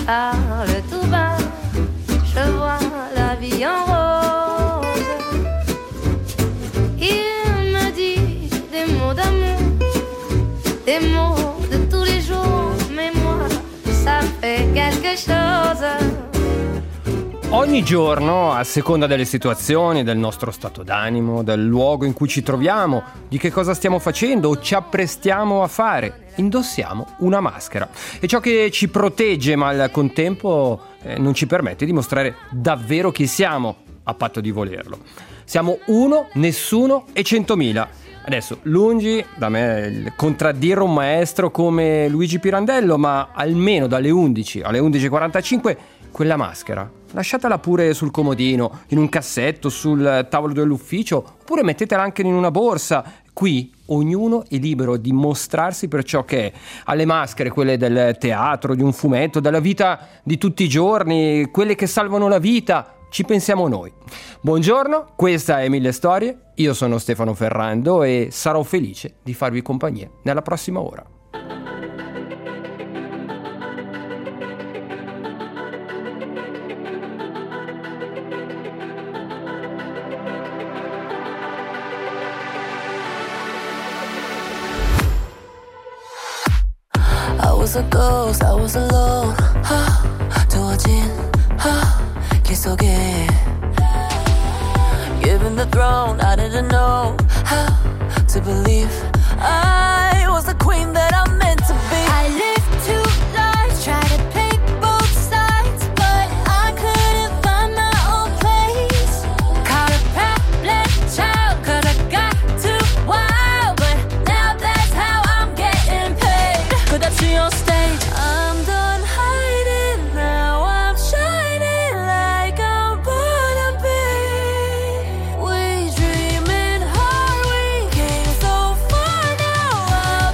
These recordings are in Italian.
parle tout bas, je vois la vie en rose. Il me dit des mots d'amour, des mots de tous les jours, mais moi, ça fait quelque chose. Ogni giorno, a seconda delle situazioni, del nostro stato d'animo, del luogo in cui ci troviamo, di che cosa stiamo facendo o ci apprestiamo a fare, indossiamo una maschera. È ciò che ci protegge, ma al contempo non ci permette di mostrare davvero chi siamo, a patto di volerlo. Siamo uno, nessuno e 100.000. Adesso, lungi da me il contraddire un maestro come Luigi Pirandello, ma almeno dalle 11 alle 11.45 quella maschera lasciatela pure sul comodino, in un cassetto, sul tavolo dell'ufficio, oppure mettetela anche in una borsa. Qui ognuno è libero di mostrarsi per ciò che è. Alle maschere, quelle del teatro, di un fumetto, della vita di tutti i giorni, quelle che salvano la vita, ci pensiamo noi. Buongiorno, questa è Mille Storie, io sono Stefano Ferrando e sarò felice di farvi compagnia nella prossima ora. I was a ghost, I was alone. 두어진 길 속에 Given the throne, I didn't know how to believe I was the queen that I'm meant to be. I lived two lives, tried to play both sides, but I couldn't find my own place. Caught a problem child, 'cause I got too wild, but now that's how I'm getting paid. 끝없이 on stage, I'm done hiding now. I'm shining like I'm born to be. We dreaming hard, we Came so far now, I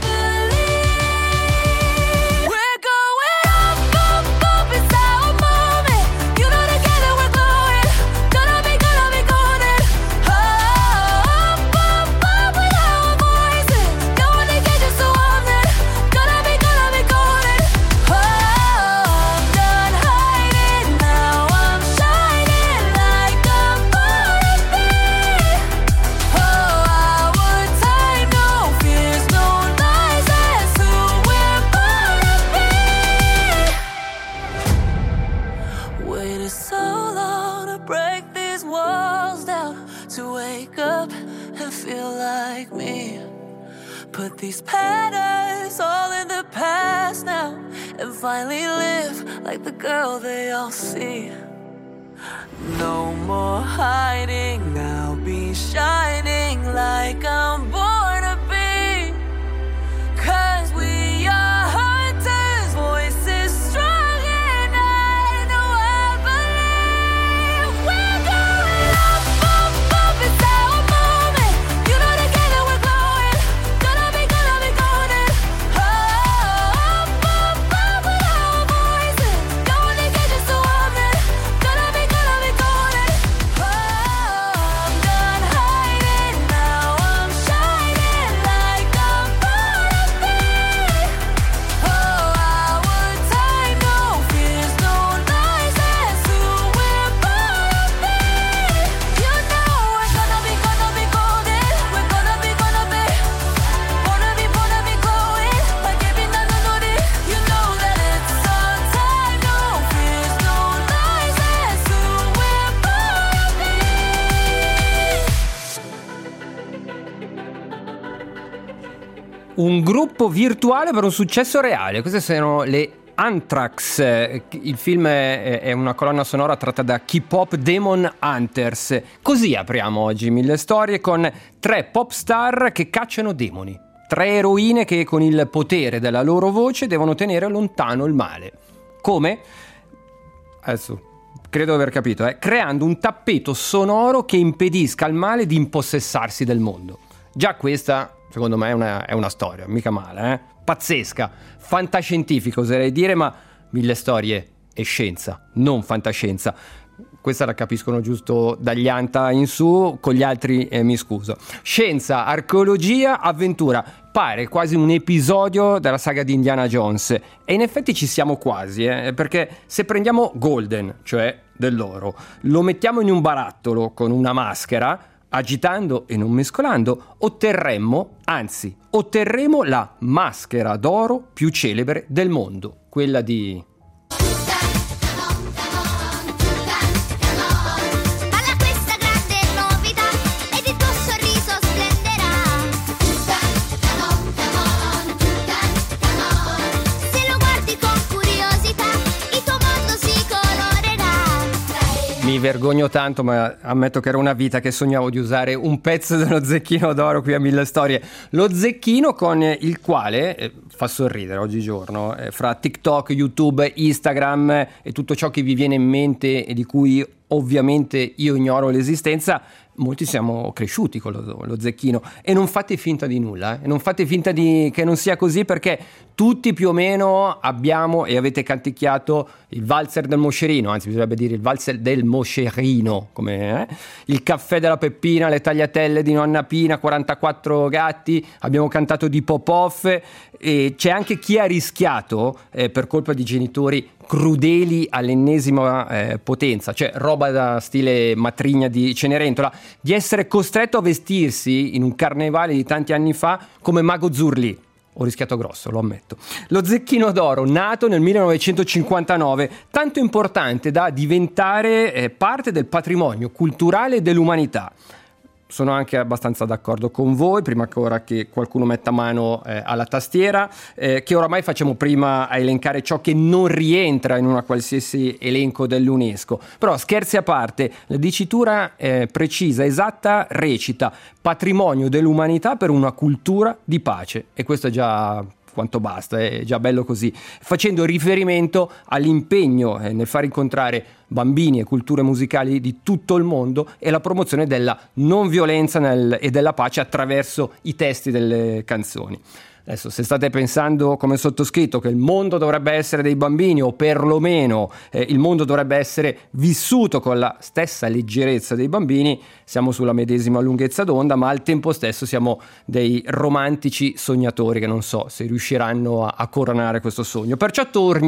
believe we're going up, up, up. It's our moment. You know together we're glowing. Gonna be golden. Up, up, up with our voices. Going to get you so I'm there. Gonna be golden. Oh, I'm done hiding now. I'm shining like I'm born to be. Oh, our time, no fears, no lies. That's who we're born to be. Waited so long to break these walls down, to wake up and feel like me. Put these patterns all in the past now, and finally live like the girl they all see. No more hiding, I'll be shining like I'm born to be. 'Cause we are hunters, voices strong, and I know I believe we're going up, up, up. It's our moment. You know together we're glowing. Gonna be golden. Oh, up, up, up with our voices. Going to get you so I'm there. Gonna be golden. Oh, I'm done hiding now. I'm shining like I'm born to be. Oh, our time, no fears, no lies. That's who we're born to be. You know we're gonna be golden. We're gonna be glowing like every night on it. You know that it's our time, no fears, no lies. That's who we're born to be. Un gruppo virtuale per un successo reale. Queste sono le Anthrax. Il film è una colonna sonora tratta da K-Pop Demon Hunters. Così apriamo oggi Mille Storie, con 3 pop star che cacciano demoni. 3 eroine che con il potere della loro voce devono tenere lontano il male. Come? Adesso credo di aver capito, creando un tappeto sonoro che impedisca al male di impossessarsi del mondo. Già questa, secondo me, è una storia, mica male, pazzesca, fantascientifica oserei dire, ma Mille Storie è scienza, non fantascienza. Questa la capiscono giusto dagli Anta in su, con gli altri mi scuso. Scienza, archeologia, avventura. pare quasi un episodio della saga di Indiana Jones, e in effetti ci siamo quasi, perché se prendiamo Golden, cioè dell'oro, lo mettiamo in un barattolo con una maschera, agitando e non mescolando, otterremo la maschera d'oro più celebre del mondo, quella di... Alla questa grande novità ed il tuo sorriso splenderà. Se lo guardi con curiosità, il tuo mondo si colorerà. Mi vergogno tanto, ma ammetto che era una vita che sognavo di usare un pezzo dello Zecchino d'Oro qui a Mille Storie. Lo zecchino con il quale fa sorridere oggigiorno, fra TikTok, YouTube, Instagram e tutto ciò che vi viene in mente e di cui ovviamente io ignoro l'esistenza. Molti siamo cresciuti con lo zecchino, e non fate finta di nulla, non fate finta che non sia così, perché tutti più o meno abbiamo e avete canticchiato il valzer del moscerino, anzi bisognerebbe dire il valzer del moscerino, come il caffè della Peppina, le tagliatelle di nonna Pina, 44 gatti, abbiamo cantato di Popov, e c'è anche chi ha rischiato per colpa di genitori crudeli all'ennesima potenza, cioè roba da stile matrigna di Cenerentola, di essere costretto a vestirsi in un carnevale di tanti anni fa come Mago Zurlì. Ho rischiato grosso, lo ammetto. Lo Zecchino d'Oro, nato nel 1959, tanto importante da diventare parte del patrimonio culturale dell'umanità. Sono anche abbastanza d'accordo con voi, prima ancora che qualcuno metta mano alla tastiera, che oramai facciamo prima a elencare ciò che non rientra in una qualsiasi elenco dell'UNESCO. Però scherzi a parte, la dicitura precisa, esatta, recita: patrimonio dell'umanità per una cultura di pace. E questo è già quanto basta, è già bello così, facendo riferimento all'impegno nel far incontrare bambini e culture musicali di tutto il mondo e la promozione della non violenza e della pace attraverso i testi delle canzoni. Adesso, se state pensando come sottoscritto che il mondo dovrebbe essere dei bambini, o perlomeno il mondo dovrebbe essere vissuto con la stessa leggerezza dei bambini, siamo sulla medesima lunghezza d'onda, ma al tempo stesso siamo dei romantici sognatori che non so se riusciranno a coronare questo sogno. Perciò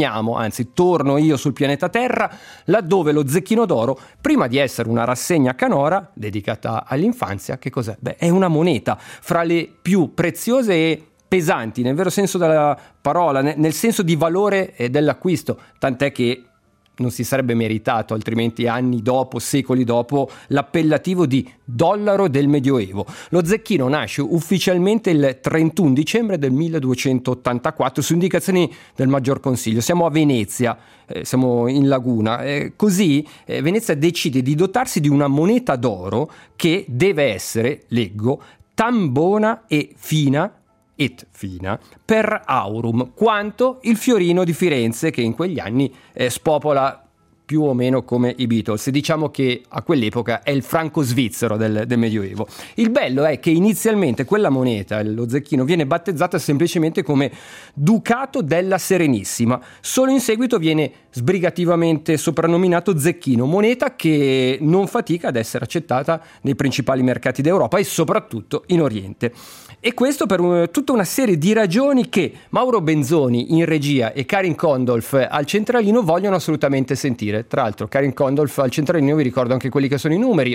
torno io sul pianeta Terra, laddove lo Zecchino d'Oro, prima di essere una rassegna canora dedicata all'infanzia, che cos'è? Beh, è una moneta fra le più preziose e pesanti, nel vero senso della parola, nel senso di valore dell'acquisto, tant'è che non si sarebbe meritato altrimenti anni dopo, secoli dopo, l'appellativo di dollaro del Medioevo. Lo zecchino nasce ufficialmente il 31 dicembre del 1284 su indicazioni del Maggior Consiglio. Siamo a Venezia, siamo in laguna, così Venezia decide di dotarsi di una moneta d'oro che deve essere, leggo, tan e fina per aurum, quanto il fiorino di Firenze, che in quegli anni spopola più o meno come i Beatles. Diciamo che a quell'epoca è il franco svizzero del Medioevo. Il bello è che inizialmente quella moneta, lo zecchino, viene battezzata semplicemente come Ducato della Serenissima. Solo in seguito viene sbrigativamente soprannominato zecchino, moneta che non fatica ad essere accettata nei principali mercati d'Europa e soprattutto in Oriente. E questo per tutta una serie di ragioni che Mauro Benzoni in regia e Karin Kondolf al centralino vogliono assolutamente sentire. Tra l'altro Karin Kondolf al centralino, vi ricordo anche quelli che sono i numeri: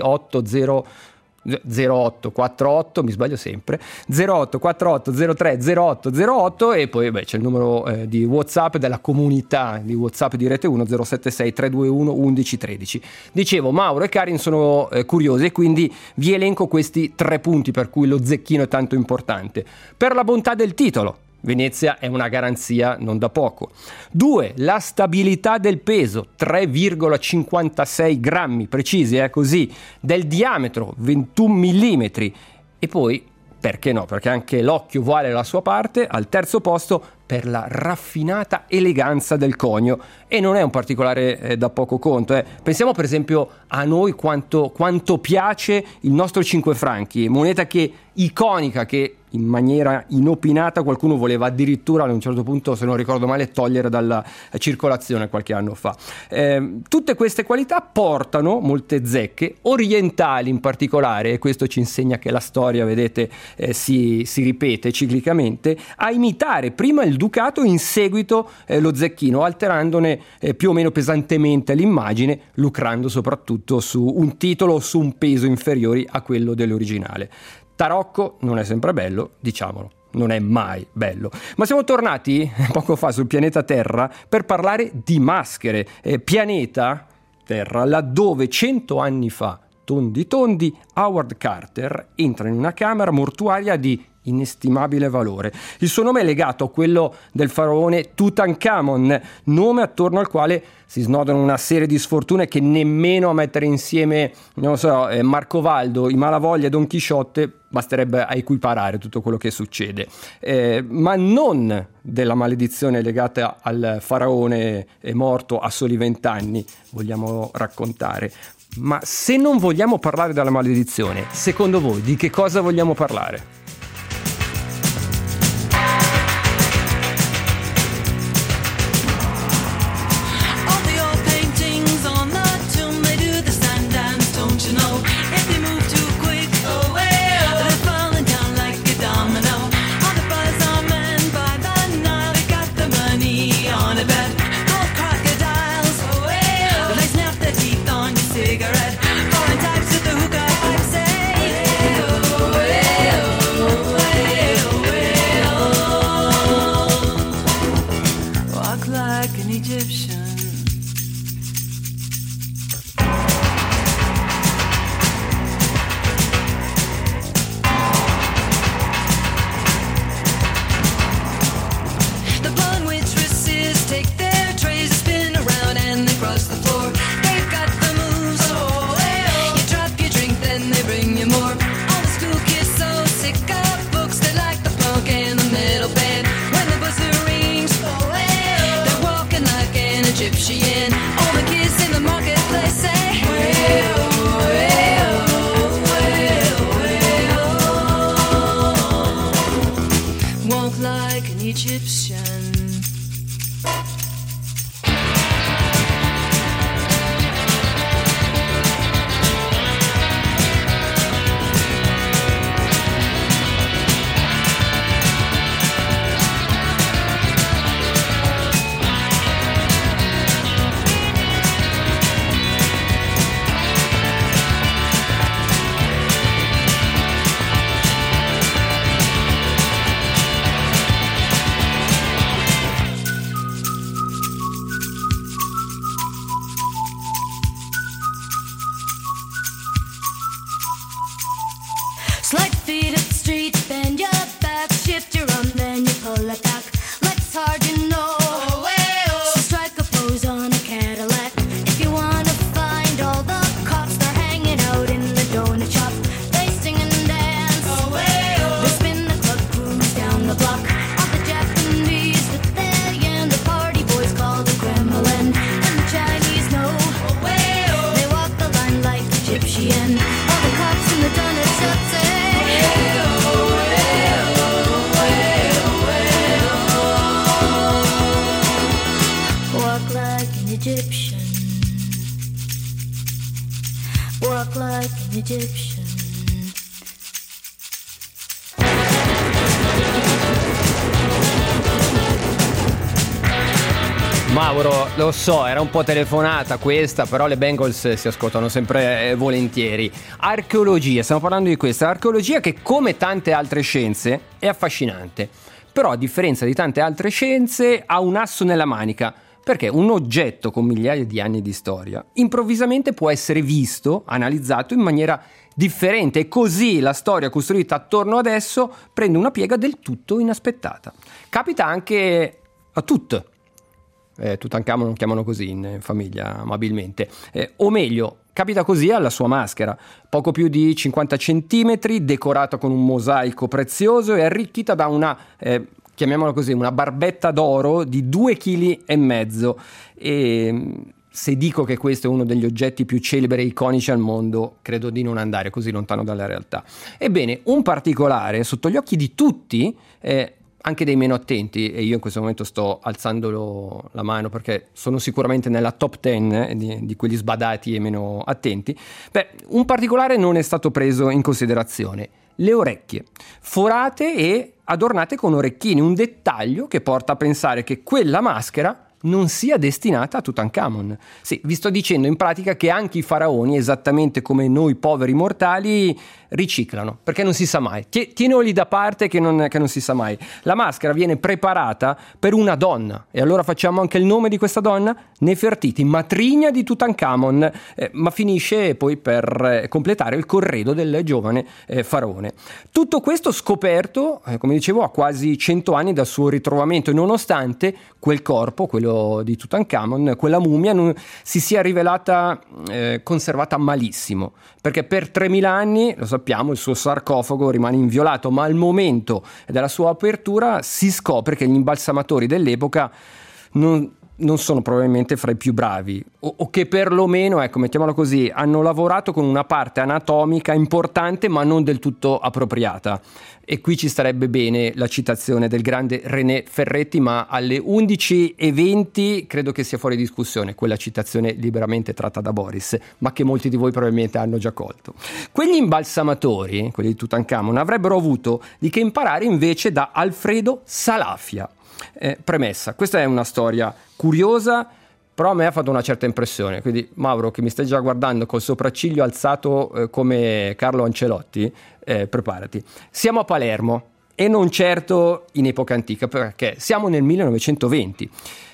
0848, mi sbaglio sempre, 0848 03 0808, e poi c'è il numero di WhatsApp della comunità di WhatsApp di Rete 1, 076 321 1113. Dicevo, Mauro e Karin sono curiosi e quindi vi elenco questi 3 punti per cui lo zecchino è tanto importante. Per la bontà del titolo, Venezia è una garanzia non da poco. 2. La stabilità del peso, 3,56 grammi precisi, così, del diametro, 21 millimetri. E poi, perché no? Perché anche l'occhio vale la sua parte. Al terzo posto, per la raffinata eleganza del conio, e non è un particolare da poco conto. Pensiamo per esempio a noi quanto piace il nostro 5 franchi, moneta iconica che in maniera inopinata qualcuno voleva addirittura a un certo punto, se non ricordo male, togliere dalla circolazione qualche anno fa. Tutte queste qualità portano molte zecche orientali in particolare, e questo ci insegna che la storia, vedete, si ripete ciclicamente, a imitare prima il ducato, in seguito lo zecchino, alterandone più o meno pesantemente l'immagine, lucrando soprattutto su un titolo o su un peso inferiori a quello dell'originale. Tarocco non è sempre bello, diciamolo, non è mai bello. Ma siamo tornati poco fa sul pianeta Terra per parlare di maschere. Pianeta Terra, laddove 100 anni fa, tondi, Howard Carter entra in una camera mortuaria di inestimabile valore. Il suo nome è legato a quello del faraone Tutankhamon, nome attorno al quale si snodano una serie di sfortune che nemmeno a mettere insieme, non lo so, Marcovaldo, i Malavoglia e Don Chisciotte basterebbe a equiparare tutto quello che succede. Ma non della maledizione legata al faraone morto a soli 20 anni vogliamo raccontare. Ma se non vogliamo parlare della maledizione, secondo voi di che cosa vogliamo parlare? Slide feet up the street, bend your back, shift your arm, then you pull it back. Let's hard, you know. So strike a pose on a Cadillac. If you wanna find all the cops, they're hanging out in the donut shop. They sing and dance. They spin the club, cruise down the block. All the Japanese with their yen, the party boys call the Kremlin, and the Chinese know. They walk the line like Egyptian. All the cops in the donut shop say. Walk like an Egyptian. Walk like an Egyptian. Mauro, lo so, era un po' telefonata questa, però le Bengals si ascoltano sempre volentieri. Archeologia, stiamo parlando di questa archeologia che, come tante altre scienze, è affascinante. Però, a differenza di tante altre scienze, ha un asso nella manica, perché un oggetto con migliaia di anni di storia improvvisamente può essere visto, analizzato in maniera differente, e così la storia costruita attorno ad esso prende una piega del tutto inaspettata. Capita anche a Tutankhamon lo chiamano così in famiglia amabilmente, o meglio, capita così alla sua maschera, poco più di 50 centimetri, decorata con un mosaico prezioso e arricchita da una chiamiamola così, una barbetta d'oro di 2,5 kg. E se dico che questo è uno degli oggetti più celebri e iconici al mondo, credo di non andare così lontano dalla realtà. Ebbene, un particolare sotto gli occhi di tutti, anche dei meno attenti, e io in questo momento sto alzando la mano perché sono sicuramente nella top 10 di quelli sbadati e meno attenti, un particolare non è stato preso in considerazione: le orecchie, forate e adornate con orecchini, un dettaglio che porta a pensare che quella maschera non sia destinata a Tutankhamon. Sì, vi sto dicendo in pratica che anche i faraoni, esattamente come noi poveri mortali, riciclano, perché non si sa mai. Tienoli da parte che non si sa mai. La maschera viene preparata per una donna, e allora facciamo anche il nome di questa donna: Nefertiti, matrigna di Tutankhamon, ma finisce poi per completare il corredo del giovane faraone. Tutto questo scoperto, come dicevo, a quasi 100 anni dal suo ritrovamento, e nonostante quel corpo, quello di Tutankhamon, quella mummia, non si sia rivelata conservata malissimo, perché per 3000 anni, lo sappiamo, il suo sarcofago rimane inviolato, ma al momento della sua apertura si scopre che gli imbalsamatori dell'epoca non sono probabilmente fra i più bravi, o che perlomeno, ecco, mettiamola così, hanno lavorato con una parte anatomica importante ma non del tutto appropriata. E qui ci starebbe bene la citazione del grande René Ferretti, ma alle 11:20 credo che sia fuori discussione quella citazione liberamente tratta da Boris, ma che molti di voi probabilmente hanno già colto. Quegli imbalsamatori, quelli di Tutankhamon, avrebbero avuto di che imparare invece da Alfredo Salafia. Premessa: questa è una storia curiosa, però a me ha fatto una certa impressione, quindi Mauro, che mi stai già guardando col sopracciglio alzato come Carlo Ancelotti, preparati. Siamo a Palermo, e non certo in epoca antica, perché siamo nel 1920.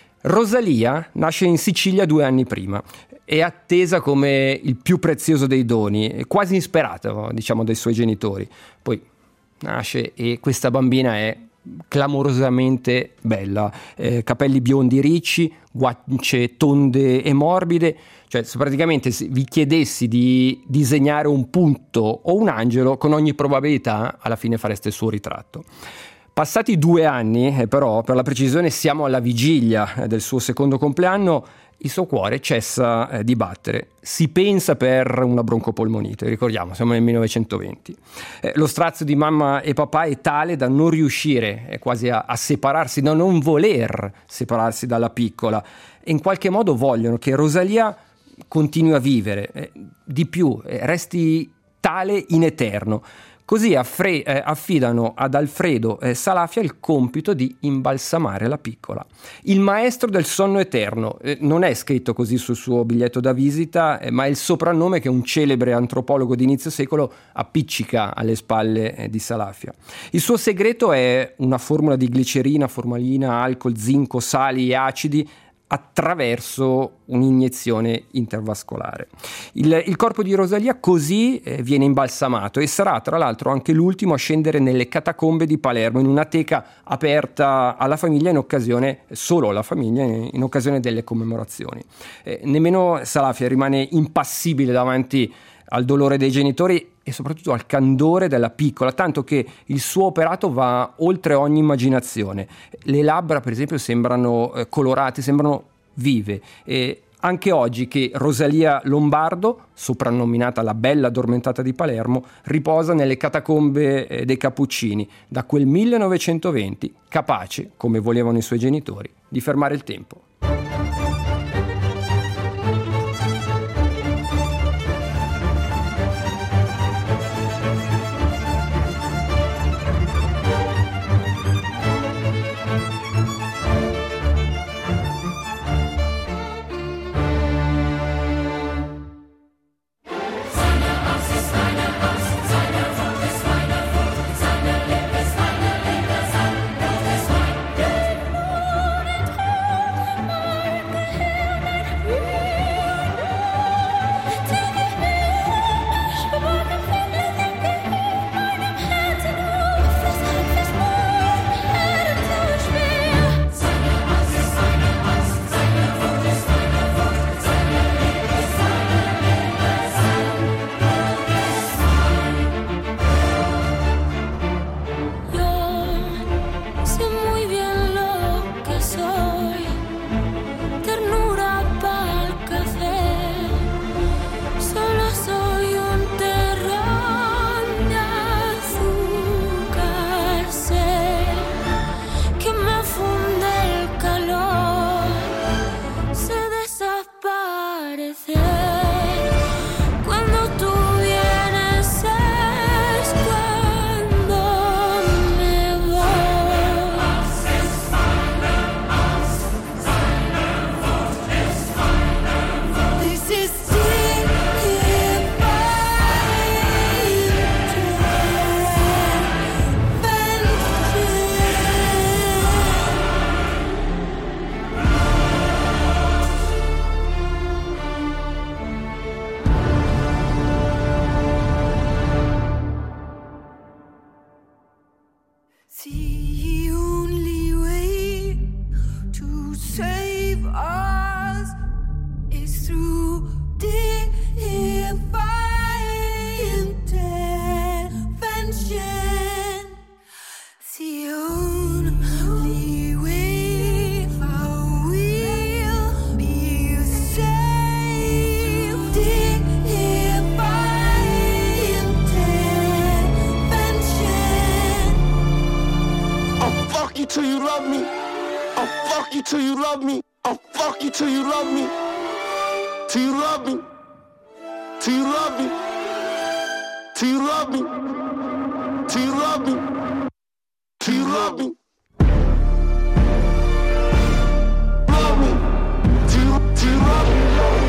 Rosalia nasce in Sicilia 2 anni prima, è attesa come il più prezioso dei doni, quasi insperata, diciamo, dai suoi genitori. Poi nasce e questa bambina è clamorosamente bella, capelli biondi ricci, guance tonde e morbide. Cioè, se praticamente vi chiedessi di disegnare un punto o un angelo, con ogni probabilità alla fine fareste il suo ritratto. Passati 2 anni, però, per la precisione siamo alla vigilia del suo secondo compleanno, il suo cuore cessa di battere. Si pensa per una broncopolmonite, ricordiamo, siamo nel 1920. Lo strazio di mamma e papà è tale da non riuscire quasi a separarsi, da non voler separarsi dalla piccola, e in qualche modo vogliono che Rosalia continui a vivere, di più, resti tale in eterno. Così affidano ad Alfredo Salafia il compito di imbalsamare la piccola. Il maestro del sonno eterno non è scritto così sul suo biglietto da visita, ma è il soprannome che un celebre antropologo di inizio secolo appiccica alle spalle di Salafia. Il suo segreto è una formula di glicerina, formalina, alcol, zinco, sali e acidi attraverso un'iniezione intervascolare. Il corpo di Rosalia così viene imbalsamato, e sarà tra l'altro anche l'ultimo a scendere nelle catacombe di Palermo, in una teca aperta alla famiglia solo alla famiglia in occasione delle commemorazioni. Nemmeno Salafia rimane impassibile davanti al dolore dei genitori e soprattutto al candore della piccola, tanto che il suo operato va oltre ogni immaginazione. Le labbra, per esempio, sembrano colorate, sembrano vive. E anche oggi che Rosalia Lombardo, soprannominata la bella addormentata di Palermo, riposa nelle catacombe dei Cappuccini da quel 1920, capace, come volevano i suoi genitori, di fermare il tempo. me. I'll fuck you till you love me. I'll fuck you till you love me. Till you love me. Till you love me. Till you love me. Till you love me. Till you love me. Love me. Till you love me.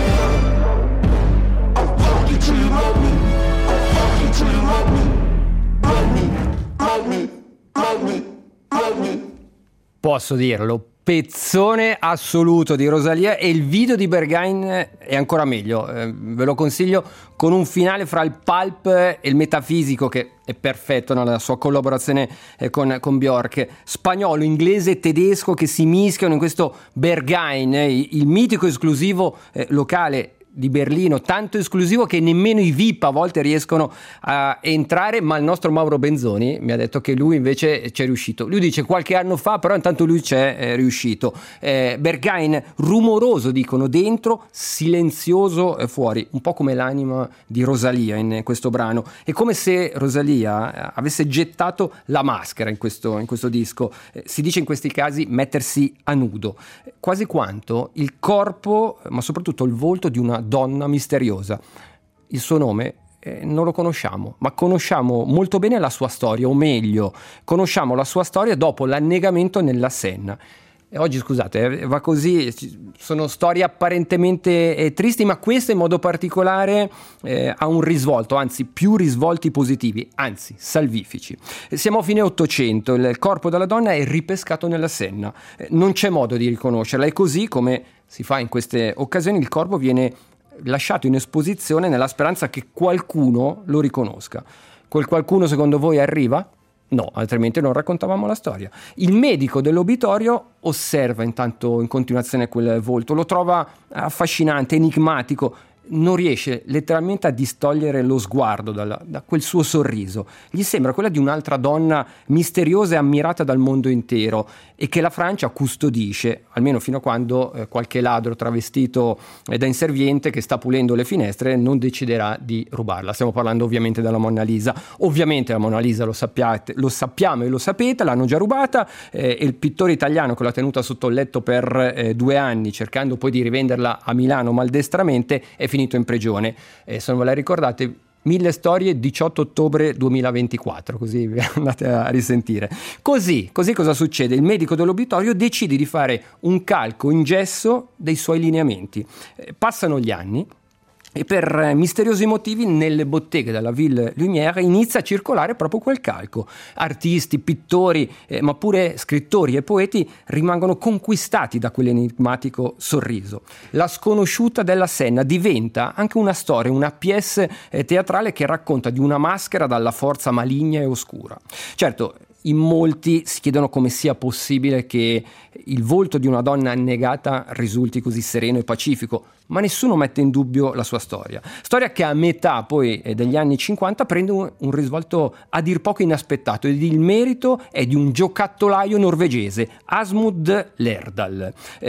I'll fuck you till you love me. I'll fuck you till you love me. Love me. Love me. Love me. Love me. Posso dirlo, pezzone assoluto di Rosalia, e il video di Berghain è ancora meglio, ve lo consiglio, con un finale fra il pulp e il metafisico che è perfetto nella sua collaborazione con Björk, spagnolo, inglese e tedesco che si mischiano in questo Berghain, il mitico esclusivo locale di Berlino, tanto esclusivo che nemmeno i VIP a volte riescono a entrare, ma il nostro Mauro Benzoni mi ha detto che lui invece c'è riuscito. Lui dice qualche anno fa, però intanto lui c'è riuscito. Berghain rumoroso, dicono dentro, silenzioso fuori, un po' come l'anima di Rosalia in questo brano. È come se Rosalia avesse gettato la maschera in questo disco. Si dice in questi casi mettersi a nudo, quasi quanto il corpo, ma soprattutto il volto di una donna misteriosa. Il suo nome non lo conosciamo, ma conosciamo molto bene la sua storia, o meglio, conosciamo la sua storia dopo l'annegamento nella Senna. E oggi, scusate, va così, sono storie apparentemente tristi, ma questa in modo particolare ha un risvolto, anzi più risvolti positivi, anzi salvifici. Siamo a fine Ottocento, il corpo della donna è ripescato nella Senna, non c'è modo di riconoscerla, e così come si fa in queste occasioni il corpo viene lasciato in esposizione nella speranza che qualcuno lo riconosca. Quel qualcuno secondo voi arriva? No, altrimenti non raccontavamo la storia. Il medico dell'obitorio osserva intanto in continuazione quel volto, lo trova affascinante, enigmatico, non riesce letteralmente a distogliere lo sguardo da quel suo sorriso. Gli sembra quella di un'altra donna misteriosa e ammirata dal mondo intero, e che la Francia custodisce, almeno fino a quando qualche ladro travestito da inserviente che sta pulendo le finestre non deciderà di rubarla. Stiamo parlando ovviamente della Monna Lisa. Ovviamente la Monna Lisa, lo sappiamo e lo sapete, l'hanno già rubata, e il pittore italiano che l'ha tenuta sotto il letto per 2 anni, cercando poi di rivenderla a Milano maldestramente, è finito in prigione. Se non ve la ricordate, 1000 storie, 18 ottobre 2024, così vi andate a risentire. Così cosa succede? Il medico dell'obitorio decide di fare un calco in gesso dei suoi lineamenti. Passano gli anni e per misteriosi motivi nelle botteghe della Ville Lumière inizia a circolare proprio quel calco. Artisti, pittori, ma pure scrittori e poeti rimangono conquistati da quell'enigmatico sorriso. La sconosciuta della Senna diventa anche una storia, una pièce teatrale che racconta di una maschera dalla forza maligna e oscura. Certo, in molti si chiedono come sia possibile che il volto di una donna annegata risulti così sereno e pacifico, ma nessuno mette in dubbio la sua storia che a metà poi degli anni 50 prende un risvolto a dir poco inaspettato, ed il merito è di un giocattolaio norvegese, Asmund Lerdahl.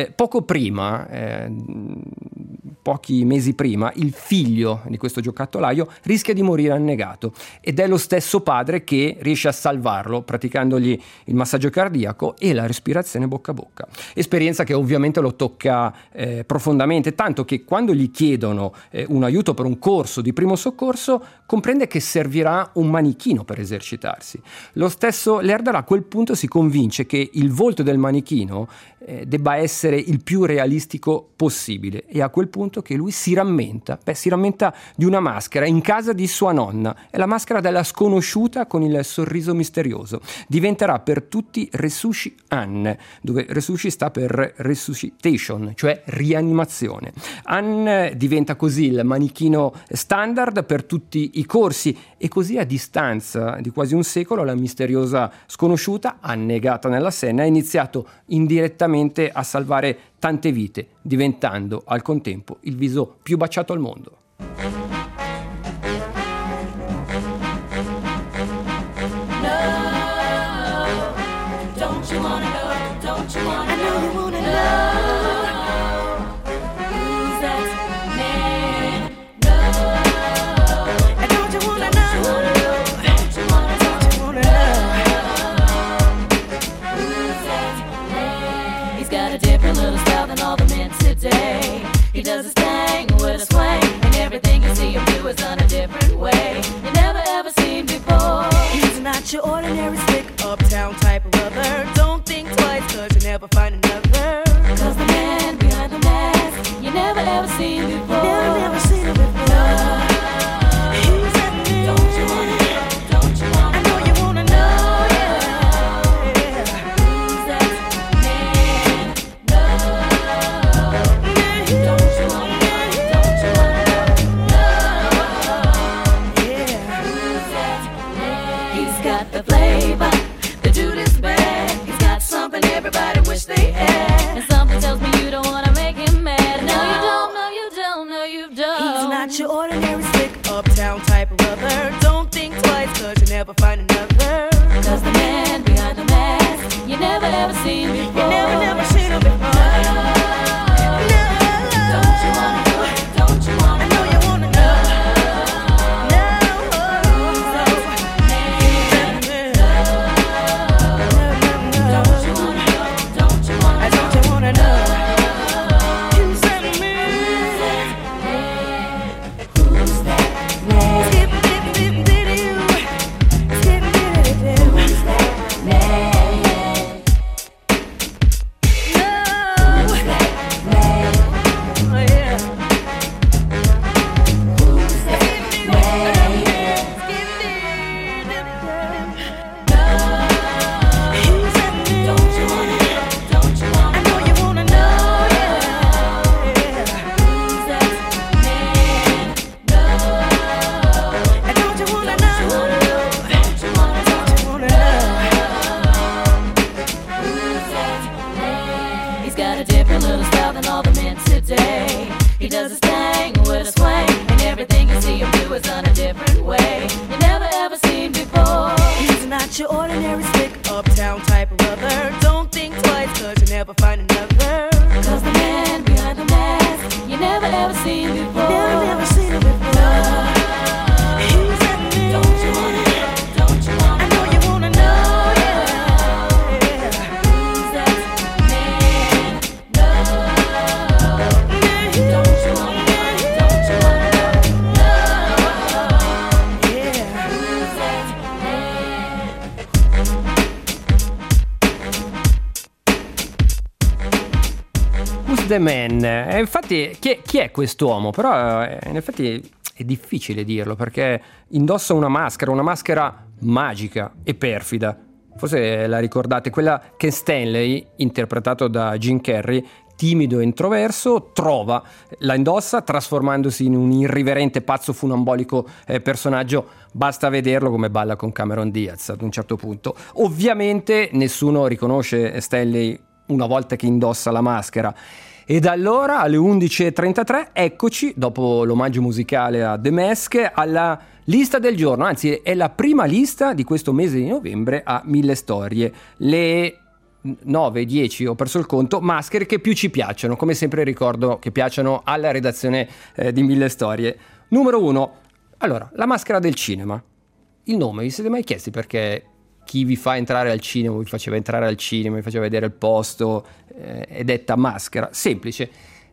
Pochi mesi prima, il figlio di questo giocattolaio rischia di morire annegato, ed è lo stesso padre che riesce a salvarlo praticandogli il massaggio cardiaco e la respirazione bocca a bocca. Esperienza che ovviamente lo tocca profondamente, tanto che quando gli chiedono un aiuto per un corso di primo soccorso comprende che servirà un manichino per esercitarsi. Lo stesso Lerdahl a quel punto si convince che il volto del manichino debba essere il più realistico possibile, e a quel punto che lui si rammenta di una maschera in casa di sua nonna, è la maschera della sconosciuta con il sorriso misterioso. Diventerà per tutti Resushi Anne, dove Resushi sta per resuscitation, cioè rianimazione. Anne diventa così il manichino standard per tutti i corsi, e così a distanza di quasi un secolo la misteriosa sconosciuta, annegata nella Senna, ha iniziato indirettamente a salvare tante vite, diventando al contempo il viso più baciato al mondo. got a different little style than all the men today. He does his thing with a swing, and everything you see him do is done a different way. You never ever seen before. He's not your ordinary slick uptown type of brother. Don't think twice, cause you never find another. Cause the man behind the mask, you never ever seen before. Never seen him before. He's that man. Don't you wanna know? Don't you wanna I know you wanna know, yeah. who's that man? No. Don't you wanna know? Don't you wanna know? Yeah. Who's that man? He's got the flavor. The dude is bad. He's got something everybody wish they had. And something tells me you don't wanna make him mad. No, you don't. No, you don't. No, you don't. He's not your ordinary slick uptown type of brother. Don't think twice, cause you never find another. Cause the man behind the mask, you never ever seen before. You never seen him before. Don't you wanna know? Don't you I wanna know you wanna know. who's that man? Don't you wanna know? Don't you wanna I don't you wanna know. Who's that man? Who's that man? Skip, dip, dip, dip, you. Skip, dip, dip, dip. Who's that man? No. Who's that man? Oh, yeah. Who's that man? Skip, dip, dip, dip. No. Who's that man? Don't you wanna know? Don't you I wanna know you wanna know, yeah. who's that man? No. I don't you wanna know. Don't you wanna know? Don't you wanna know. Who's that man? He's got a different little style than all the men today. He does his thing with a swing, and everything you see him do is done a different way. You never ever seen before. He's not your ordinary slick uptown type of brother. Don't think twice, cause you never find another. Cause the man behind the mask, you never ever seen before. Never seen him before. Who's that man? Don't you wanna know? Don't you I wanna know you wanna know, yeah. who's that man? No. Don't you wanna know? Don't you wanna know? Yeah. Who's that man? Who's the man? Infatti, chi è quest'uomo? Però in effetti è difficile dirlo perché indossa una maschera magica e perfida. Forse la ricordate, quella che Stanley, interpretato da Jim Carrey, timido e introverso, la indossa trasformandosi in un irriverente pazzo funambolico personaggio. Basta vederlo come balla con Cameron Diaz ad un certo punto. Ovviamente nessuno riconosce Stanley una volta che indossa la maschera. Ed allora alle 11.33 eccoci, dopo l'omaggio musicale a The Mask, alla lista del giorno, anzi è la prima lista di questo mese di novembre a 1000 storie. Le 9, 10, ho perso il conto, maschere che più ci piacciono, come sempre ricordo che piacciono alla redazione di 1000 storie. Numero 1, allora, la maschera del cinema. Il nome, vi siete mai chiesti perché chi vi fa entrare al cinema, vi faceva entrare al cinema, vi faceva vedere il posto, è detta maschera? Semplice,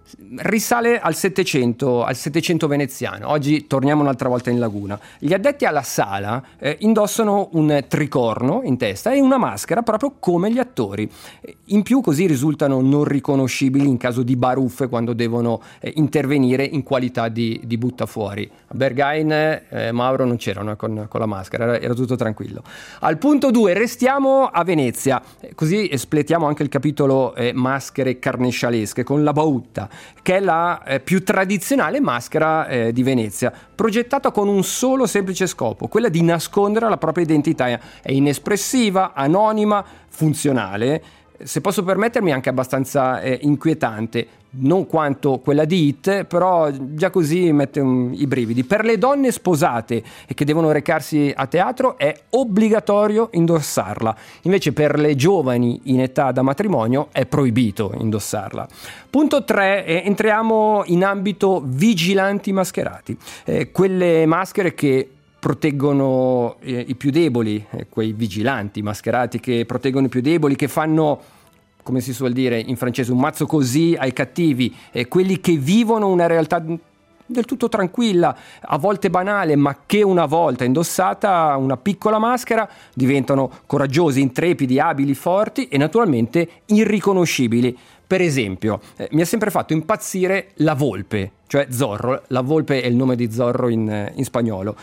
risale al Settecento veneziano. Oggi torniamo un'altra volta in laguna. Gli addetti alla sala indossano un tricorno in testa e una maschera proprio come gli attori. In più così risultano non riconoscibili in caso di baruffe quando devono intervenire in qualità di buttafuori. A Berghain Mauro non c'erano con la maschera, era tutto tranquillo. Al punto 2 restiamo a Venezia, così espletiamo anche il capitolo maschere carnescialesche con la bautta, che è la più tradizionale maschera di Venezia, progettata con un solo semplice scopo, quella di nascondere la propria identità. È inespressiva, anonima, funzionale, se posso permettermi anche abbastanza inquietante, non quanto quella di It, però già così mette i brividi. Per le donne sposate e che devono recarsi a teatro è obbligatorio indossarla, invece per le giovani in età da matrimonio è proibito indossarla. Punto 3, entriamo in ambito vigilanti mascherati, quelle maschere che proteggono i più deboli, quei vigilanti mascherati che proteggono i più deboli, che fanno come si suol dire in francese, un mazzo così ai cattivi, quelli che vivono una realtà del tutto tranquilla, a volte banale, ma che una volta indossata una piccola maschera diventano coraggiosi, intrepidi, abili, forti e naturalmente irriconoscibibili. Per esempio, mi ha sempre fatto impazzire la volpe, cioè Zorro. La volpe è il nome di Zorro in spagnolo.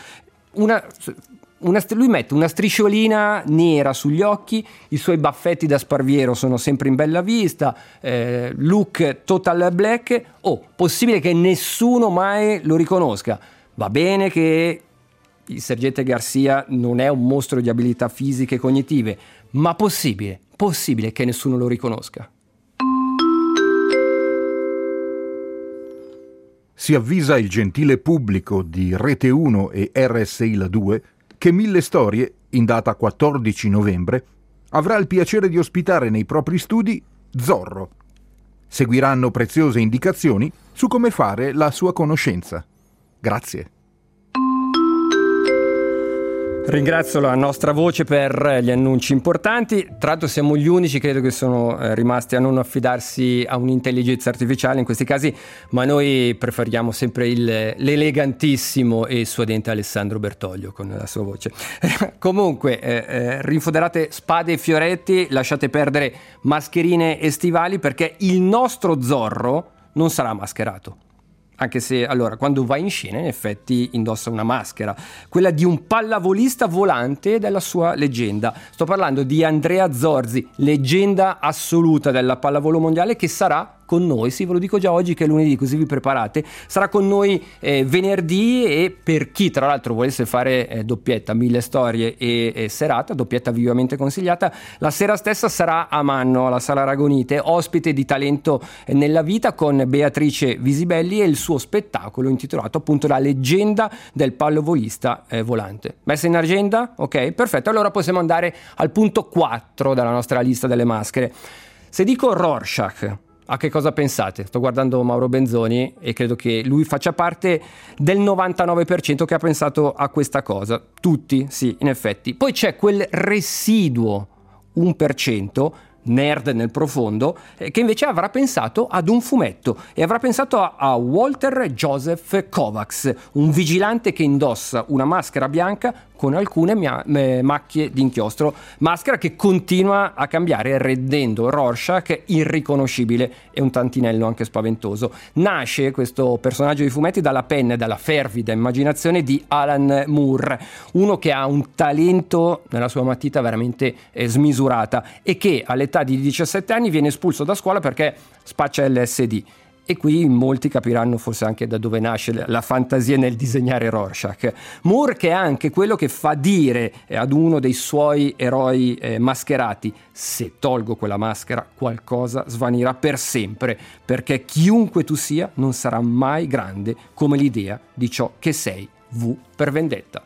Lui mette una strisciolina nera sugli occhi, i suoi baffetti da sparviero sono sempre in bella vista, look total black. Possibile che nessuno mai lo riconosca. Va bene che il sergente Garcia non è un mostro di abilità fisiche e cognitive, ma possibile che nessuno lo riconosca. Si avvisa il gentile pubblico di Rete 1 e RSI La 2 che 1000 Storie, in data 14 novembre, avrà il piacere di ospitare nei propri studi Zorro. Seguiranno preziose indicazioni su come fare la sua conoscenza. Grazie. Ringrazio la nostra voce per gli annunci importanti. Tra l'altro siamo gli unici, credo, che sono rimasti a non affidarsi a un'intelligenza artificiale in questi casi, ma noi preferiamo sempre l'elegantissimo e suadente Alessandro Bertoglio con la sua voce. Comunque, rinfoderate spade e fioretti, lasciate perdere mascherine e stivali, perché il nostro Zorro non sarà mascherato. Anche se, allora, quando va in scena, in effetti indossa una maschera, quella di un pallavolista volante della sua leggenda. Sto parlando di Andrea Zorzi, leggenda assoluta della pallavolo mondiale, che sarà con noi, sì, ve lo dico già oggi che è lunedì, così vi preparate, sarà con noi venerdì, e per chi tra l'altro volesse fare doppietta 1000 Storie e serata, doppietta vivamente consigliata, la sera stessa sarà a Manno, alla Sala Aragonite, ospite di Talento nella vita con Beatrice Visibelli e il suo spettacolo intitolato appunto La leggenda del pallovolista volante. Messa in agenda? Ok, perfetto, allora possiamo andare al punto 4 della nostra lista delle maschere. Se dico Rorschach, a che cosa pensate? Sto guardando Mauro Benzoni e credo che lui faccia parte del 99% che ha pensato a questa cosa. Tutti, sì, in effetti. Poi c'è quel residuo 1%, nerd nel profondo, che invece avrà pensato ad un fumetto e avrà pensato a Walter Joseph Kovacs, un vigilante che indossa una maschera bianca con alcune macchie di inchiostro, maschera che continua a cambiare rendendo Rorschach irriconoscibile e un tantinello anche spaventoso. Nasce questo personaggio di fumetti dalla penna e dalla fervida immaginazione di Alan Moore, uno che ha un talento nella sua matita veramente smisurata e che all'età di 17 anni viene espulso da scuola perché spaccia LSD. E qui molti capiranno forse anche da dove nasce la fantasia nel disegnare Rorschach. Moore, che è anche quello che fa dire ad uno dei suoi eroi mascherati: se tolgo quella maschera qualcosa svanirà per sempre, perché chiunque tu sia non sarà mai grande come l'idea di ciò che sei. V per Vendetta.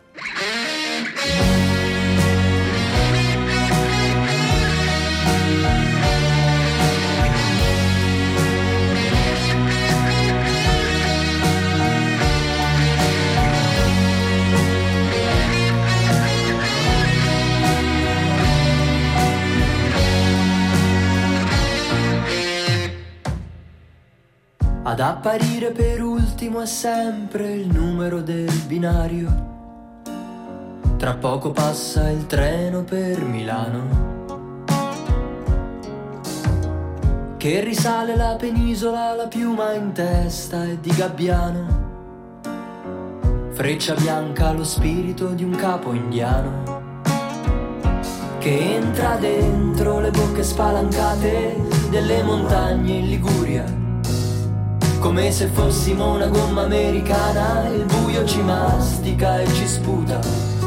Ad apparire per ultimo è sempre il numero del binario. Tra poco passa il treno per Milano, che risale la penisola, la piuma in testa è di Gabbiano. Freccia bianca lo spirito di un capo indiano, che entra dentro le bocche spalancate delle montagne in Liguria. Come se fossimo una gomma americana, il buio ci mastica e ci sputa.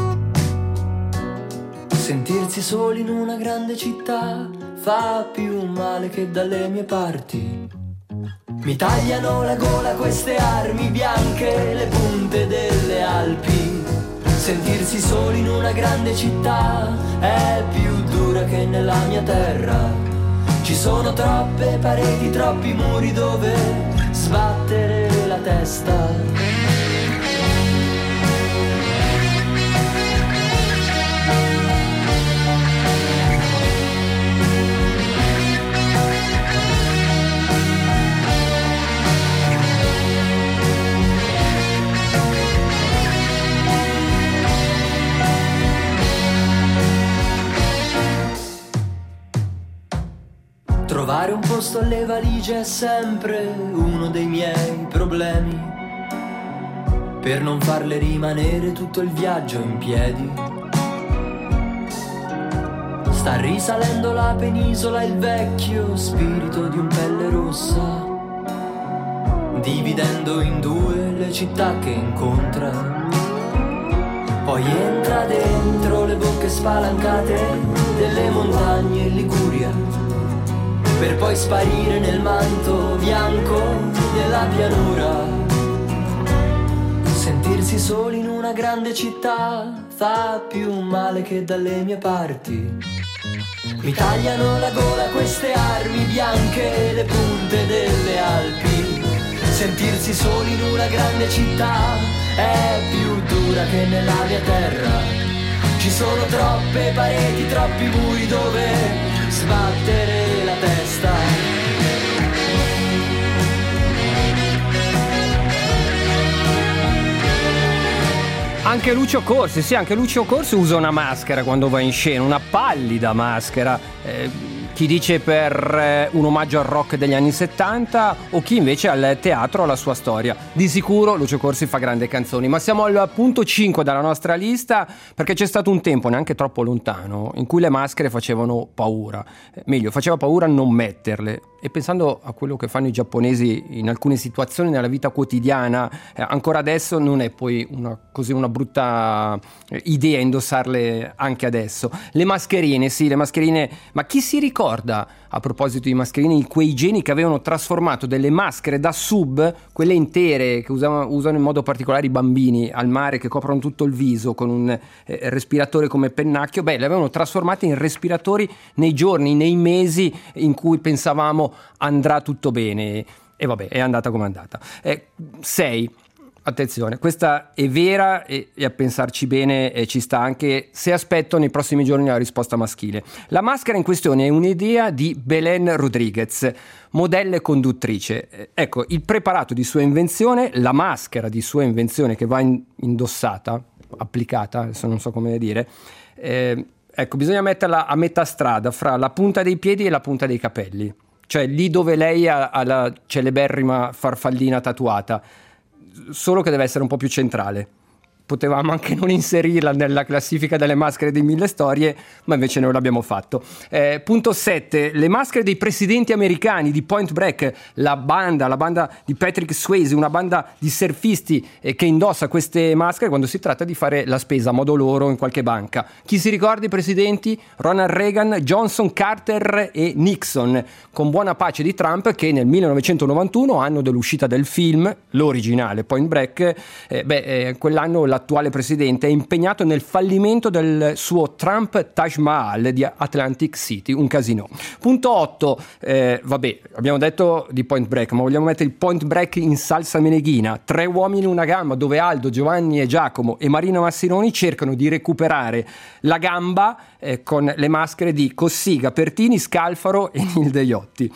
Sentirsi soli in una grande città fa più male che dalle mie parti. Mi tagliano la gola queste armi bianche, le punte delle Alpi. Sentirsi soli in una grande città è più dura che nella mia terra. Ci sono troppe pareti, troppi muri dove sbattere la testa. Trovare un posto alle valigie è sempre uno dei miei problemi, per non farle rimanere tutto il viaggio in piedi. Sta risalendo la penisola il vecchio spirito di un pelle rossa, dividendo in due le città che incontra. Poi entra dentro le bocche spalancate delle montagne in Liguria, per poi sparire nel manto bianco della pianura. Sentirsi soli in una grande città fa più male che dalle mie parti. Mi tagliano la gola queste armi bianche, le punte delle Alpi. Sentirsi soli in una grande città è più dura che nella mia terra. Ci sono troppe pareti, troppi muri dove sbattere la testa. Anche Lucio Corsi, sì, anche Lucio Corsi usa una maschera quando va in scena, una pallida maschera. Chi dice per un omaggio al rock degli anni 70 o chi invece al teatro, alla sua storia. Di sicuro Lucio Corsi fa grandi canzoni, ma siamo al punto 5 della nostra lista, perché c'è stato un tempo neanche troppo lontano in cui le maschere facevano paura, meglio, faceva paura non metterle. E pensando a quello che fanno i giapponesi in alcune situazioni nella vita quotidiana, ancora adesso non è poi una brutta idea indossarle anche adesso. Le mascherine, sì, le mascherine, ma chi si ricorda a proposito di mascherine di quei geni che avevano trasformato delle maschere da sub, quelle intere che usano in modo particolare i bambini al mare, che coprono tutto il viso con un respiratore come pennacchio, le avevano trasformate in respiratori nei giorni, nei mesi in cui pensavamo andrà tutto bene, e vabbè, è andata come è andata. 6. Attenzione, questa è vera e a pensarci bene ci sta, anche se aspetto nei prossimi giorni la risposta maschile. La maschera in questione è un'idea di Belén Rodríguez, modella e conduttrice. Ecco, il preparato di sua invenzione, la maschera di sua invenzione che va indossata, applicata, adesso non so come dire, ecco, bisogna metterla a metà strada fra la punta dei piedi e la punta dei capelli, cioè lì dove lei ha la celeberrima farfallina tatuata, solo che deve essere un po' più centrale. Potevamo anche non inserirla nella classifica delle maschere di 1000 storie, ma invece noi l'abbiamo fatto. Punto 7. Le maschere dei presidenti americani di Point Break, la banda di Patrick Swayze, una banda di surfisti che indossa queste maschere quando si tratta di fare la spesa a modo loro in qualche banca. Chi si ricorda i presidenti? Ronald Reagan, Johnson, Carter e Nixon, con buona pace di Trump, che nel 1991, anno dell'uscita del film, l'originale Point Break, quell'anno l'attuale presidente è impegnato nel fallimento del suo Trump Taj Mahal di Atlantic City, un casino. Punto 8. Abbiamo detto di Point Break, ma vogliamo mettere il Point Break in salsa meneghina. 3 uomini in una gamba dove Aldo, Giovanni e Giacomo e Marina Massinoni cercano di recuperare la gamba con le maschere di Cossiga, Pertini, Scalfaro e Nilde Iotti.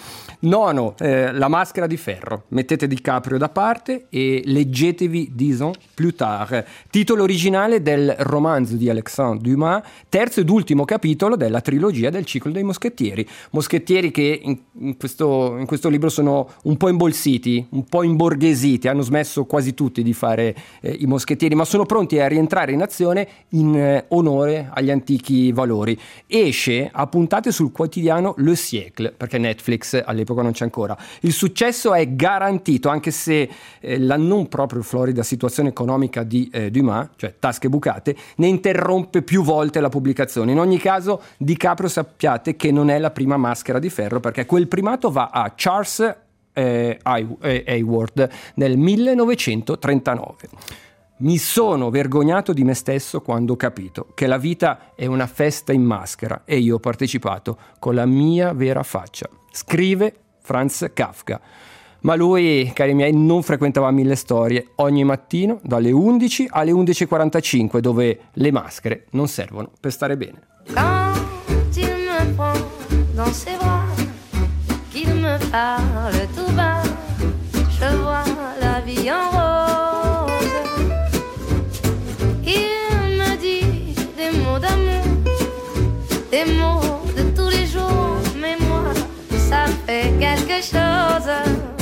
9. La maschera di ferro. Mettete DiCaprio da parte e leggetevi Disons plus tard, titolo originale del romanzo di Alexandre Dumas, terzo ed ultimo capitolo della trilogia del ciclo dei moschettieri. Moschettieri che in questo libro sono un po' imbolsiti, un po' imborghesiti, hanno smesso quasi tutti di fare i moschettieri, ma sono pronti a rientrare in azione in onore agli antichi valori. Esce a puntate sul quotidiano Le Siècle, perché Netflix all'epoca non c'è ancora. Il successo è garantito, anche se la non proprio florida situazione economica di Dumas, cioè tasche bucate, ne interrompe più volte la pubblicazione. In ogni caso, DiCaprio sappiate che non è la prima maschera di ferro, perché quel primato va a Charles Hayward nel 1939. Mi sono vergognato di me stesso quando ho capito che la vita è una festa in maschera e io ho partecipato con la mia vera faccia. Scrive Franz Kafka. Ma lui, cari miei, non frequentava 1000 storie ogni mattino dalle 11 alle 11:45, dove le maschere non servono per stare bene. Quand il me prend dans ses bras, qu'il me parle tout bas, je vois la vie en rose. Il me dit des mots d'amour, des mots de tous les jours, mais moi, ça shows up.